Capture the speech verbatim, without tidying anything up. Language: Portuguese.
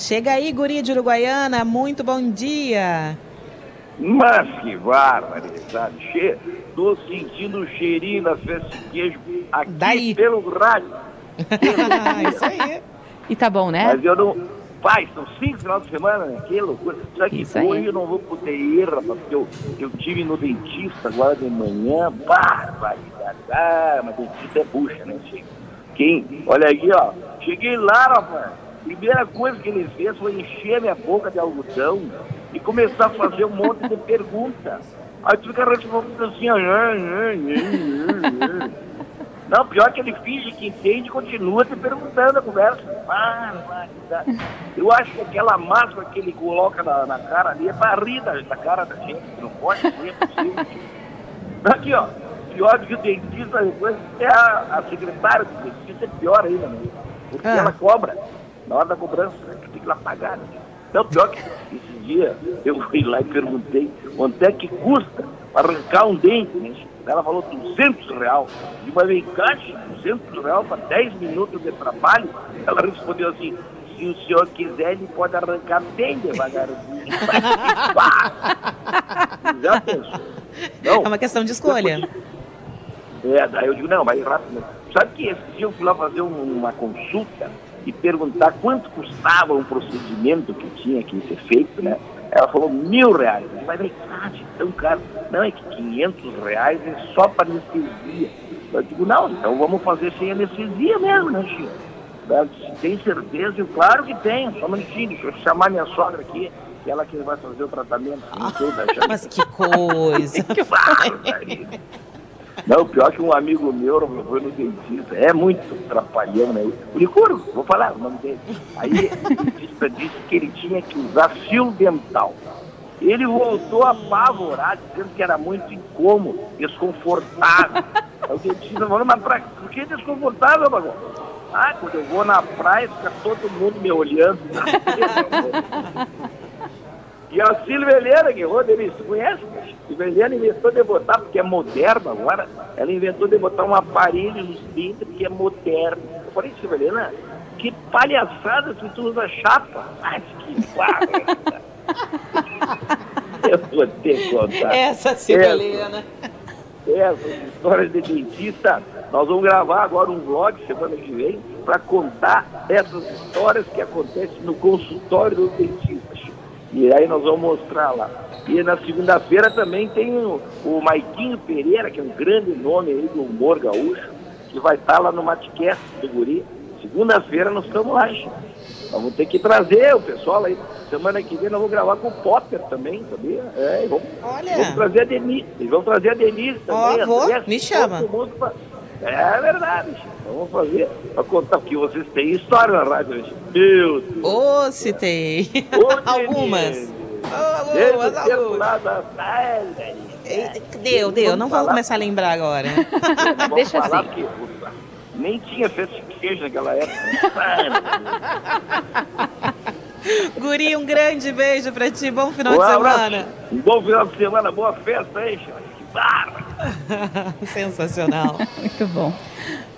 Chega aí, guri de Uruguaiana, muito bom dia. Mas que barbaridade, che... tô sentindo o cheirinho da festa de queijo aqui Daí. pelo rádio. Isso aí. E tá bom, né? Mas eu não... Pai, são cinco final de semana, né? Que loucura. Só que Isso hoje aí. eu não vou poder ir, rapaz, porque eu, eu tive no dentista agora de manhã. Barbaridade. Ah, mas dentista é bucha, né, Chico? Quem? Olha aqui, ó. Cheguei lá, rapaz. Primeira coisa que ele fez foi encher minha boca de algodão e começar a fazer um monte de perguntas. Aí tu fica respondendo assim, ó. Não, pior que ele finge que entende e continua te perguntando a conversa. Barbaridade. Eu acho que aquela máscara que ele coloca na, na cara ali é pra rir da, da cara da gente. Não pode ser possível. Aqui, ó. Pior do que o dentista depois é a, a secretária do dentista, é pior ainda, né? Porque Ah. ela cobra. Na hora da cobrança, né? Que tem que lá pagar. Né? Não, pior que esse dia eu fui lá e perguntei quanto é que custa arrancar um dente, né? Ela falou duzentos reais. E mas vem caixa, duzentos reais para dez minutos de trabalho. Ela respondeu assim, se o senhor quiser, ele pode arrancar bem devagarzinho. Já pensou? Não, É uma questão de escolha. é, daí eu digo, não, mais rápido. Né? Sabe que esse dia eu fui lá fazer um, uma consulta e perguntar quanto custava um procedimento que tinha que ser feito, né? Ela falou mil reais. Eu disse, mas vem cá, tão caro. Não, é que quinhentos reais é só para anestesia. Eu digo, não, então vamos fazer sem anestesia mesmo, né, Chico? Ela disse, tem certeza? Eu, claro que tenho. Só um minutinho, deixa eu chamar minha sogra aqui, que ela que vai fazer o tratamento. Não sei, vai chamar. Mas que coisa. Que barbaridade. Não, pior que um amigo meu foi no dentista, é muito trapalhão, né? O Licurgo, vou falar o nome dele. Aí o dentista disse que ele tinha que usar fio dental. Ele voltou apavorado, dizendo que era muito incômodo, desconfortável. Aí o dentista falou, mas pra, por que desconfortável, bagulho? Ah, quando eu vou na praia, fica todo mundo me olhando. E a Silvia Helena, que rodou, você conhece? A Silvia Helena inventou de botar, porque é moderno agora, ela inventou de botar um aparelho nos dentes, porque é moderno. Eu falei, Silvia Helena, que palhaçada se tu usa chapa. Ai, que barra. Eu vou ter que contar. Essa Silvia Helena. Essas histórias de dentista, nós vamos gravar agora um vlog semana que vem para contar essas histórias que acontecem no consultório do dentista. E aí nós vamos mostrar lá. E na segunda-feira também tem o, o Maiquinho Pereira, que é um grande nome aí do humor gaúcho, que vai estar lá no Matcast do Guri. Segunda-feira nós estamos lá, gente. Nós vamos ter que trazer o pessoal aí. Semana que vem nós vamos gravar com o Potter também, sabia? É, e vamos, Olha. vamos trazer a Denise. Eles vão trazer a Denise também. Ó, vou, André, me chama. todo mundo pra... É verdade, gente. Vamos fazer para contar, porque vocês têm história na rádio, gente. Meu Deus. Ô, se tem. Ô, Algumas. Ô, Desde o algumas, tempo algumas. lá da praia, velho. Eita, Deu, deu. Não vamos começar a lembrar agora. Vamos Deixa falar assim. porque, puta, nem tinha festa de queijo naquela época. Guri, um grande beijo pra ti. Bom final Um de abraço. semana. Um bom final de semana, boa festa aí, gente. Que barra. Sensacional. Muito bom.